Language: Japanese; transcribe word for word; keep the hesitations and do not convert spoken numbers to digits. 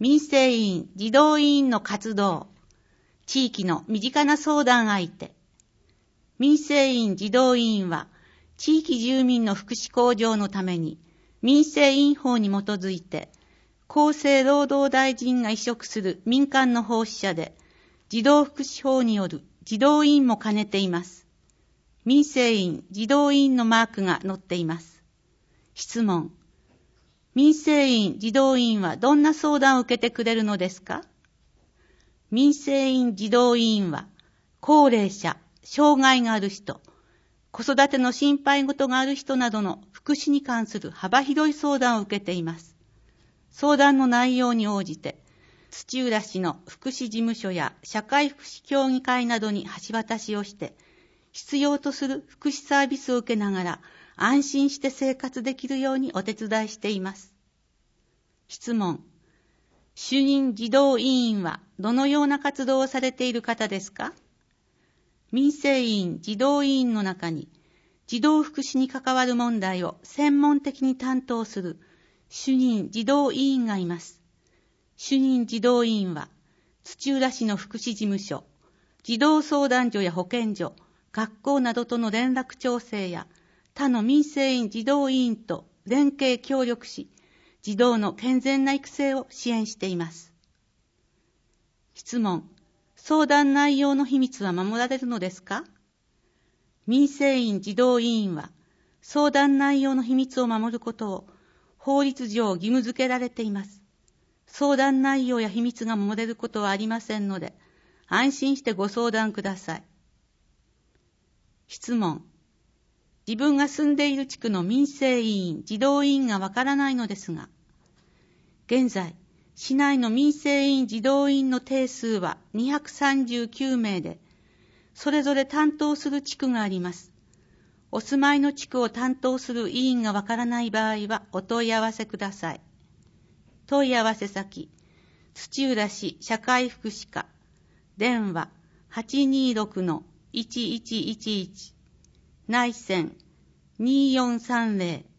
民生委員、児童委員の活動、地域の身近な相談相手。民生委員、児童委員は、地域住民の福祉向上のために、民生委員法に基づいて、厚生労働大臣が委嘱する民間の奉仕者で、児童福祉法による児童委員も兼ねています。民生委員、児童委員のマークが載っています。質問。民生委員、児童委員はどんな相談を受けてくれるのですか？民生委員、児童委員は、高齢者、障害がある人、子育ての心配事がある人などの福祉に関する幅広い相談を受けています。相談の内容に応じて、土浦市の福祉事務所や社会福祉協議会などに橋渡しをして、必要とする福祉サービスを受けながら安心して生活できるようにお手伝いしています。質問。主任児童委員はどのような活動をされている方ですか？民生委員、児童委員の中に、児童福祉に関わる問題を専門的に担当する主任児童委員がいます。主任児童委員は、土浦市の福祉事務所、児童相談所や保健所、学校などとの連絡調整や、他の民生委員児童委員と連携協力し、児童の健全な育成を支援しています。質問。相談内容の秘密は守られるのですか？民生委員児童委員は、相談内容の秘密を守ることを法律上義務付けられています。相談内容や秘密が守れることはありませんので、安心してご相談ください。質問。自分が住んでいる地区の民生委員、児童委員がわからないのですが、現在、市内の民生委員児童委員の定数はにひゃくさんじゅうきゅうめいで、それぞれ担当する地区があります。お住まいの地区を担当する委員がわからない場合はお問い合わせください。問い合わせ先、土浦市社会福祉課、電話 はちにろくのいちいちいちいち、内線にーよんさんぜろ